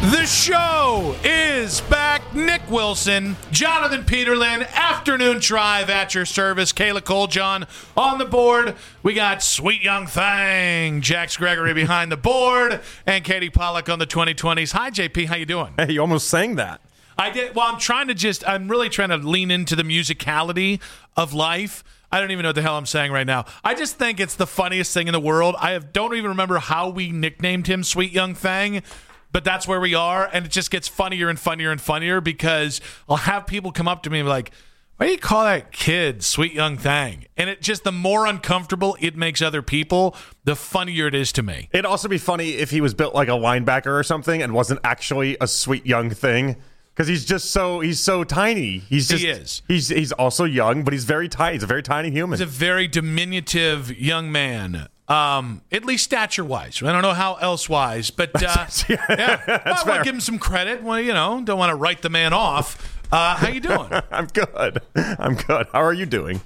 The show is back. Nick Wilson, Jonathan Peterlin, afternoon drive at your service. Kayla Cole-John on the board. We got Sweet Young Thang, Jax Gregory behind the board, and Katie Pollock on the 2020s. Hi, JP. How you doing? Hey, you almost sang that. I did. Well, I'm really trying to lean into the musicality of life. I don't even know what the hell I'm saying right now. I just think it's the funniest thing in the world. Don't even remember how we nicknamed him Sweet Young Thang, but that's where we are, and it just gets funnier and funnier and funnier because I'll have people come up to me and be like, why do you call that kid Sweet Young Thang? And it just, the more uncomfortable it makes other people, the funnier it is to me. It'd also be funny if he was built like a linebacker or something and wasn't actually a sweet young thing. Because he's so tiny. He is. He's also young, but he's very tiny. He's a very tiny human. He's a very diminutive young man. At least stature-wise. I don't know how else-wise, but yeah. I want to give him some credit. Well, don't want to write the man off. How you doing? I'm good. How are you doing?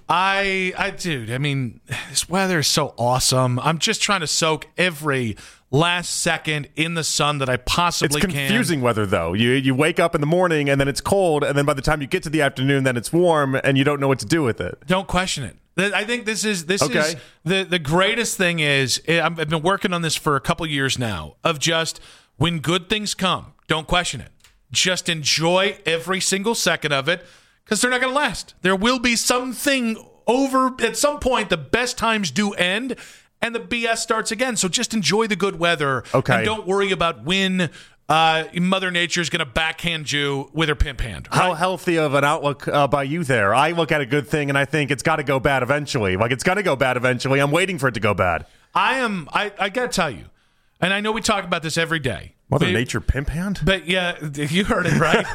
Dude, this weather is so awesome. I'm just trying to soak every last second in the sun that I possibly can. It's confusing weather, though. You wake up in the morning, and then it's cold, and then by the time you get to the afternoon, then it's warm, and you don't know what to do with it. Don't question it. I think this is okay. The greatest thing is, I've been working on this for a couple years now, of just when good things come, don't question it. Just enjoy every single second of it because they're not going to last. There will be something over at some point. The best times do end and the BS starts again. So just enjoy the good weather. Okay. And don't worry about when Mother Nature is going to backhand you with her pimp hand. Right? How healthy of an outlook by you there? I look at a good thing and I think it's got to go bad eventually. Like, it's going to go bad eventually. I'm waiting for it to go bad. I got to tell you, and I know we talk about this every day. Mother Nature pimp hand? But yeah, you heard it right.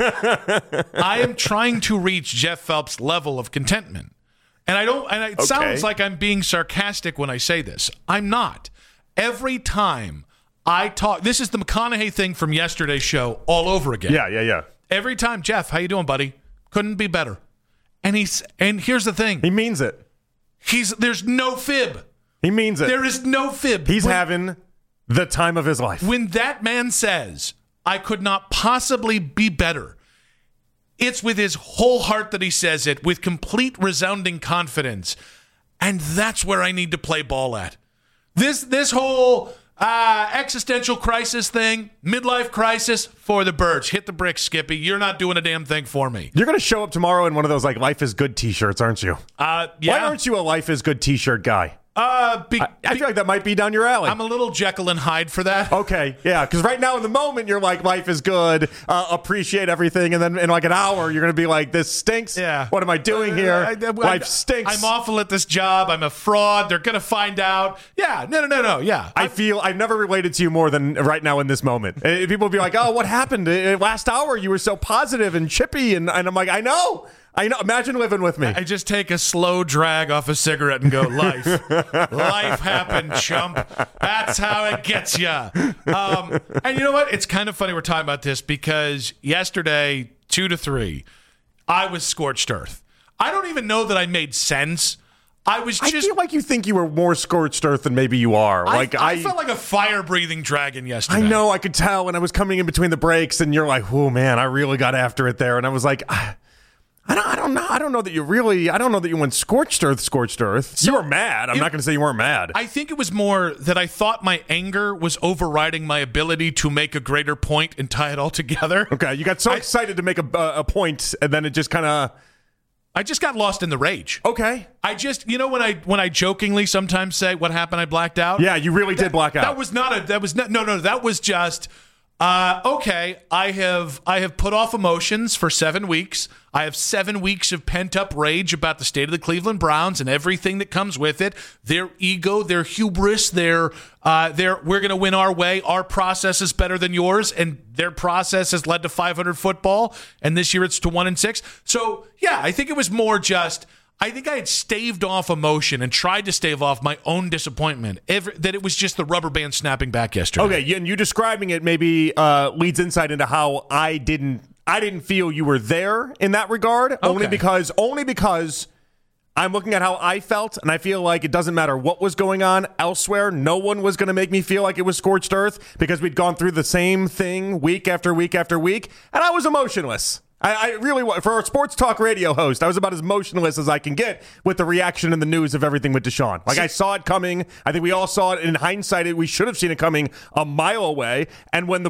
I am trying to reach Jeff Phelps' level of contentment. And it sounds like I'm being sarcastic when I say this. I'm not. Every time I talk, this is the McConaughey thing from yesterday's show all over again. Yeah. Every time, Jeff, how you doing, buddy? Couldn't be better. And here's the thing. He means it. There's no fib. He means it. There is no fib. He's having the time of his life. When that man says, I could not possibly be better, it's with his whole heart that he says it, with complete resounding confidence. And that's where I need to play ball at. This whole existential crisis thing, midlife crisis, for the birds. Hit the bricks, Skippy. You're not doing a damn thing for me. You're going to show up tomorrow in one of those like Life is Good t-shirts, aren't you? Yeah. Why aren't you a Life is Good t-shirt guy? I feel like that might be down your alley. I'm a little Jekyll and Hyde for that. Okay, yeah, because right now in the moment you're like, life is good, appreciate everything, and then in like an hour you're going to be like, this stinks. Yeah. What am I doing here? Life stinks. I'm awful at this job. I'm a fraud. They're going to find out. Yeah, no. Yeah. I've never related to you more than right now in this moment. People will be like, oh, what happened? Last hour you were so positive and chippy, and I'm like, I know. Imagine living with me. I just take a slow drag off a cigarette and go, life happened, chump. That's how it gets you. And you know what? It's kind of funny we're talking about this because yesterday, 2 to 3, I was scorched earth. I don't even know that I made sense. I feel like you think you were more scorched earth than maybe you are. I felt like a fire-breathing dragon yesterday. I know. I could tell when I was coming in between the breaks, and you're like, oh, man, I really got after it there. And I was like, I don't know. I don't know that you went scorched earth. So, you were mad. I'm not going to say you weren't mad. I think it was more that I thought my anger was overriding my ability to make a greater point and tie it all together. Okay, you got so excited to make a point, and then it just kind of... I just got lost in the rage. Okay. I just, when I jokingly sometimes say, what happened, I blacked out? Yeah, you really did black out. That was just... okay, I have put off emotions for 7 weeks. I have 7 weeks of pent-up rage about the state of the Cleveland Browns and everything that comes with it. Their ego, their hubris, we're going to win our way. Our process is better than yours, and their process has led to 500 football, and this year it's to 1-6. So, yeah, I think it was more just... I think I had staved off emotion and tried to stave off my own disappointment, that it was just the rubber band snapping back yesterday. Okay, and you describing it maybe leads insight into how I didn't feel you were there in that regard, only because I'm looking at how I felt, and I feel like it doesn't matter what was going on elsewhere. No one was going to make me feel like it was scorched earth because we'd gone through the same thing week after week after week, and I was emotionless. I really, for a sports talk radio host, I was about as motionless as I can get with the reaction and the news of everything with Deshaun. Like, I saw it coming. I think we all saw it. In hindsight, we should have seen it coming a mile away. And when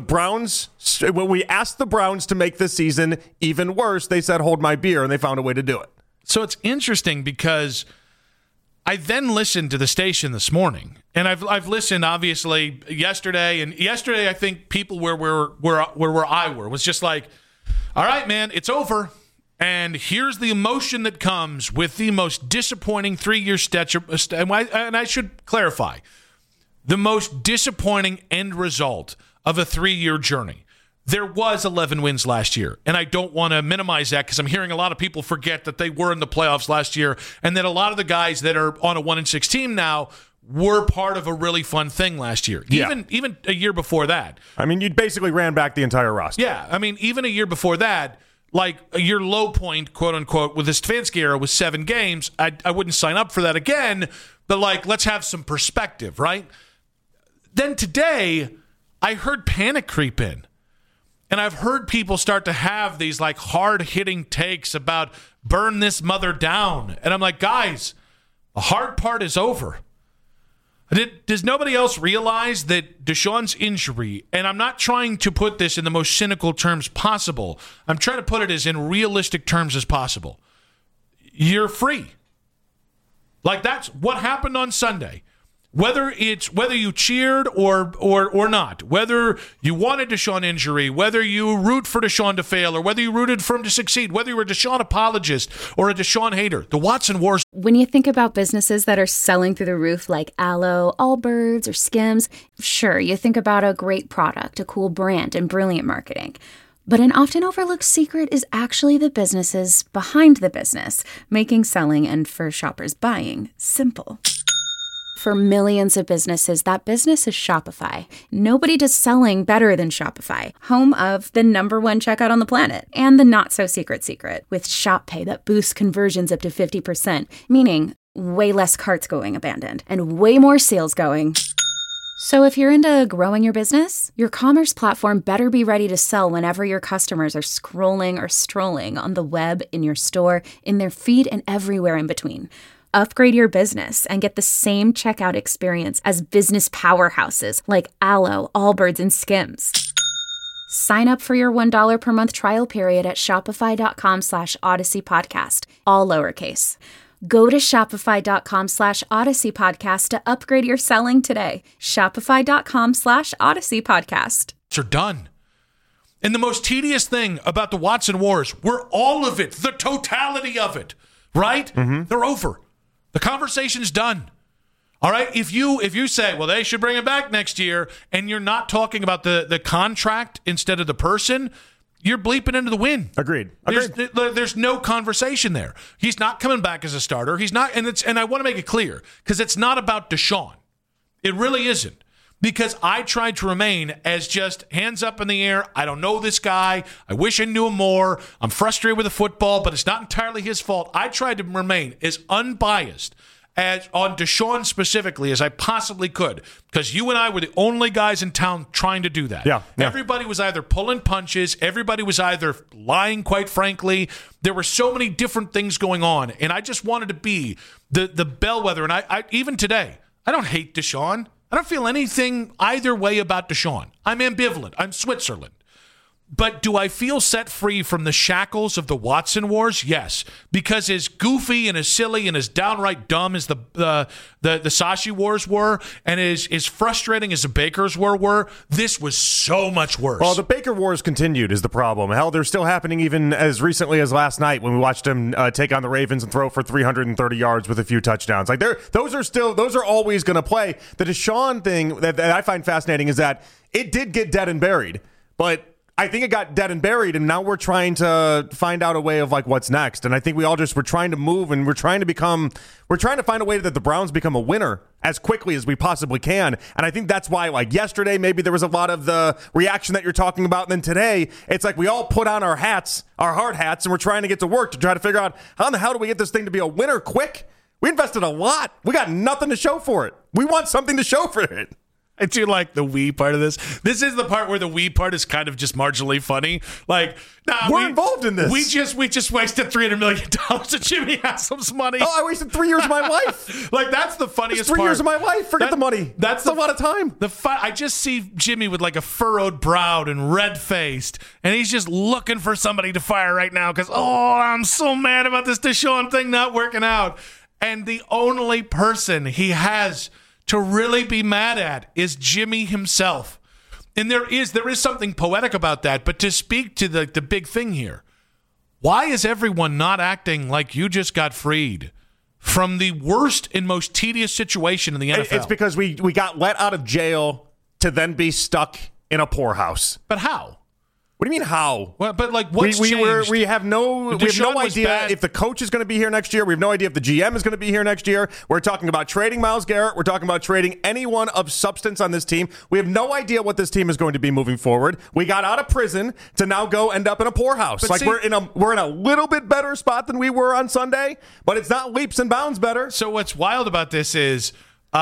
we asked the Browns to make this season even worse, they said, hold my beer, and they found a way to do it. So it's interesting because I then listened to the station this morning, and I've listened obviously yesterday, and yesterday I think people where I were was just like, all right, man, it's over. And here's the emotion that comes with the most disappointing 3-year stretch. And I should clarify, the most disappointing end result of a 3-year journey. There was 11 wins last year, and I don't want to minimize that because I'm hearing a lot of people forget that they were in the playoffs last year and that a lot of the guys that are on a 1-6 team now were part of a really fun thing last year, even a year before that. I mean, you basically ran back the entire roster. Yeah, I mean, even a year before that, like your low point, quote unquote, with the Stefanski era was 7 games. I wouldn't sign up for that again, but like, let's have some perspective, right? Then today, I heard panic creep in. And I've heard people start to have these like hard-hitting takes about burn this mother down. And I'm like, guys, the hard part is over. Does nobody else realize that Deshaun's injury, and I'm not trying to put this in the most cynical terms possible, I'm trying to put it as in realistic terms as possible. You're free. Like, that's what happened on Sunday. Whether you cheered or not, whether you wanted Deshaun injury, whether you root for Deshaun to fail, or whether you rooted for him to succeed, whether you were a Deshaun apologist or a Deshaun hater, the Watson Wars. When you think about businesses that are selling through the roof like Aloe, Allbirds, or Skims, sure, you think about a great product, a cool brand, and brilliant marketing. But an often overlooked secret is actually the businesses behind the business, making selling and, for shoppers, buying simple. For millions of businesses, that business is Shopify. Nobody does selling better than Shopify, home of the #1 checkout on the planet, and the not-so-secret secret, with Shop Pay that boosts conversions up to 50%, meaning way less carts going abandoned, and way more sales going. So if you're into growing your business, your commerce platform better be ready to sell whenever your customers are scrolling or strolling on the web, in your store, in their feed, and everywhere in between. Upgrade your business and get the same checkout experience as business powerhouses like Aloe, Allbirds, and Skims. Sign up for your $1 per month trial period at shopify.com/Odyssey Podcast, all lowercase. Go to shopify.com/Odyssey Podcast to upgrade your selling today. Shopify.com/Odyssey Podcast. Are done. And the most tedious thing about the Watson Wars were all of it, the totality of it, right? Mm-hmm. They're over. The conversation's done. All right? If you say, well, they should bring it back next year, and you're not talking about the contract instead of the person, you're bleeping into the wind. Agreed. There's no conversation there. He's not coming back as a starter. He's not, and I want to make it clear, because it's not about Deshaun. It really isn't. Because I tried to remain as just hands up in the air. I don't know this guy. I wish I knew him more. I'm frustrated with the football, but it's not entirely his fault. I tried to remain as unbiased as on Deshaun specifically as I possibly could, because you and I were the only guys in town trying to do that. Yeah. Everybody was either pulling punches. Everybody was either lying, quite frankly. There were so many different things going on, and I just wanted to be the bellwether. And I even today, I don't hate Deshaun. I don't feel anything either way about Deshaun. I'm ambivalent. I'm Switzerland. But do I feel set free from the shackles of the Watson Wars? Yes. Because as goofy and as silly and as downright dumb as the Sashi Wars were, and as frustrating as the Bakers were, this was so much worse. Well, the Baker Wars continued is the problem. Hell, they're still happening even as recently as last night when we watched him take on the Ravens and throw for 330 yards with a few touchdowns. Like, those are always going to play. The Deshaun thing that I find fascinating is that it did get dead and buried, but I think it got dead and buried, and now we're trying to find out a way of like what's next. And I think we're trying to move, and we're trying to find a way that the Browns become a winner as quickly as we possibly can. And I think that's why, like yesterday, maybe there was a lot of the reaction that you're talking about. And then today, it's like we all put on our hats, our hard hats, and we're trying to get to work to try to figure out how in the hell do we get this thing to be a winner quick? We invested a lot. We got nothing to show for it. We want something to show for it. I do like the we part of this. This is the part where the we part is kind of just marginally funny. Like, we're involved in this. We just wasted $300 million and Jimmy Haslam's money. Oh, I wasted 3 years of my life. Like, that's the funniest part. 3 years of my life. Forget the money. That's a lot of time. I just see Jimmy with like a furrowed brow and red-faced, and he's just looking for somebody to fire right now because, I'm so mad about this Deshaun thing not working out. And the only person he has to really be mad at is Jimmy himself. And there is something poetic about that. But to speak to the big thing here, why is everyone not acting like you just got freed from the worst and most tedious situation in the NFL? It's because we got let out of jail to then be stuck in a poorhouse. But how? What do you mean how? Well, but like what's changed? We have no idea if the coach is going to be here next year. We have no idea if the GM is going to be here next year. We're talking about trading Myles Garrett. We're talking about trading anyone of substance on this team. We have no idea what this team is going to be moving forward. We got out of prison to now go end up in a poorhouse. But we're in a little bit better spot than we were on Sunday, but it's not leaps and bounds better. So what's wild about this is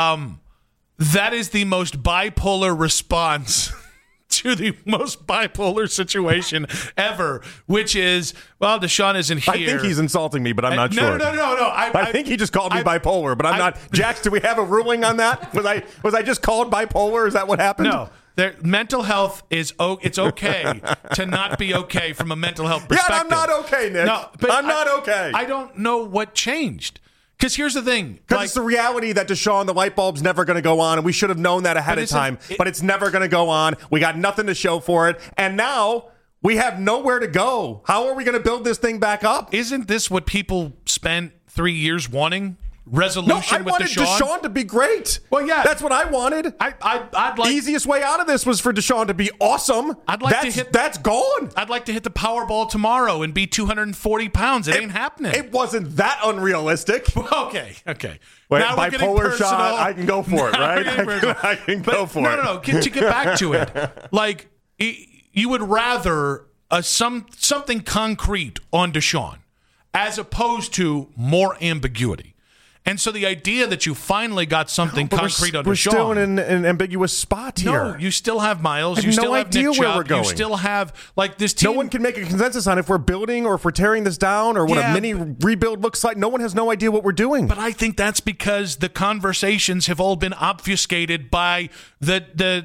that is the most bipolar response to the most bipolar situation ever, which is, well, Deshaun isn't here. I think he's insulting me, but I'm not sure. No. I think he just called me bipolar, but I'm not. Jax, do we have a ruling on that? Was I just called bipolar? Is that what happened? No. Mental health it's okay to not be okay from a mental health perspective. Yeah, I'm not okay, Nick. No, but I'm not okay. I don't know what changed. Because here's the thing. Because it's the reality that Deshaun, the light bulb's never going to go on, and we should have known that ahead of time, but it's never going to go on. We got nothing to show for it, and now we have nowhere to go. How are we going to build this thing back up? Isn't this what people spent 3 years wanting? Resolution with Deshaun? I wanted Deshaun to be great. Well, yeah. That's what I wanted. I'd like... Easiest way out of this was for Deshaun to be awesome. That's gone. I'd like to hit the Powerball tomorrow and be 240 pounds. It ain't happening. It wasn't that unrealistic. Okay. Wait, now bipolar shot, I can go for it, right? I can go for it. No. To get back to it, like, you would rather something concrete on Deshaun as opposed to more ambiguity. And so the idea that you finally got something concrete on Deshaun. We're still in an ambiguous spot here. No, you still have Myles. I have you still no have idea Nick where Chubb. we're going. You still have, like, this team. No one can make a consensus on if we're building or if we're tearing this down or what a mini rebuild looks like. No one has no idea what we're doing. But I think that's because the conversations have all been obfuscated by the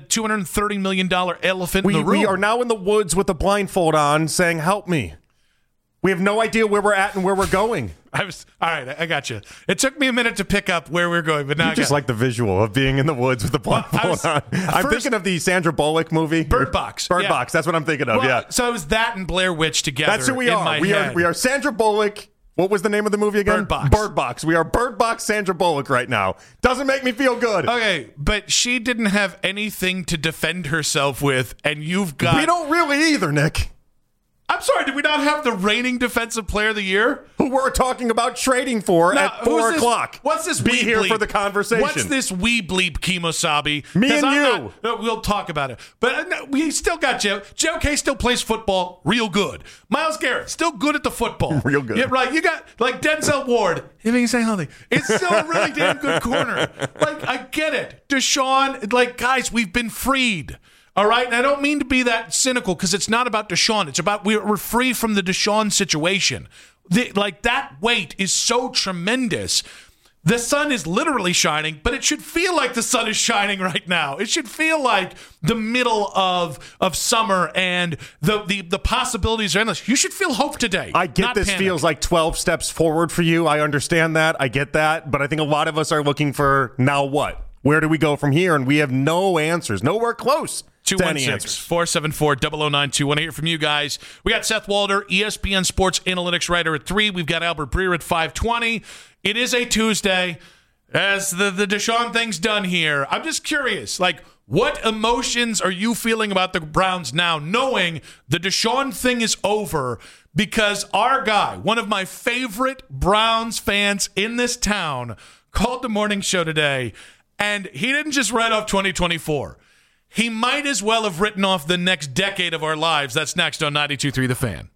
$230 million elephant in the room. We are now in the woods with a blindfold on saying, help me. We have no idea where we're at and where we're going. All right, I got you. It took me a minute to pick up where we're going, but now I just like the visual of being in the woods with the blindfold on. I'm thinking of the Sandra Bullock movie, Bird Box. Bird Box. That's what I'm thinking of. Yeah. So it was that and Blair Witch together. That's who we are. We are Sandra Bullock. What was the name of the movie again? Bird Box. Bird Box. We are Bird Box Sandra Bullock right now. Doesn't make me feel good. Okay, but she didn't have anything to defend herself with, and you've got. We don't really either, Nick. I'm sorry, did we not have the reigning defensive player of the year? Who we're talking about trading for at 4 o'clock. What's this? Be here for the conversation. What's this wee bleep, Kemosabe? Me and you. We'll talk about it. But we still got Joe. Joe K still plays football real good. Myles Garrett, still good at the football. Real good. Yeah, right. You got, like, Denzel Ward. If you say healthy. It's still a really damn good corner. Like, I get it. Deshaun, like, guys, we've been freed. All right, and I don't mean to be that cynical because it's not about Deshaun. It's about we're free from the Deshaun situation. That weight is so tremendous. The sun is literally shining, but it should feel like the sun is shining right now. It should feel like the middle of summer and the possibilities are endless. You should feel hope today. I get this feels like 12 steps forward for you. I understand that. I get that. But I think a lot of us are looking for now what? Where do we go from here? And we have no answers. Nowhere close. 216-474-0092. Want to hear from you guys. We got Seth Walder, ESPN Sports Analytics writer at 3. We've got Albert Breer at 5:20. It is a Tuesday. as the Deshaun thing's done here, I'm just curious, like, what emotions are you feeling about the Browns now, knowing the Deshaun thing is over? Because our guy, one of my favorite Browns fans in this town, called the morning show today, and he didn't just write off 2024. He might as well have written off the next decade of our lives. That's next on 92.3 The Fan.